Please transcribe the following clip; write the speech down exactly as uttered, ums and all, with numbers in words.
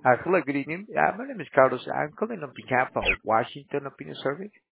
Uh, hello, good evening. Uh, my name is Carlos. I'm calling on behalf of Washington Opinion Survey.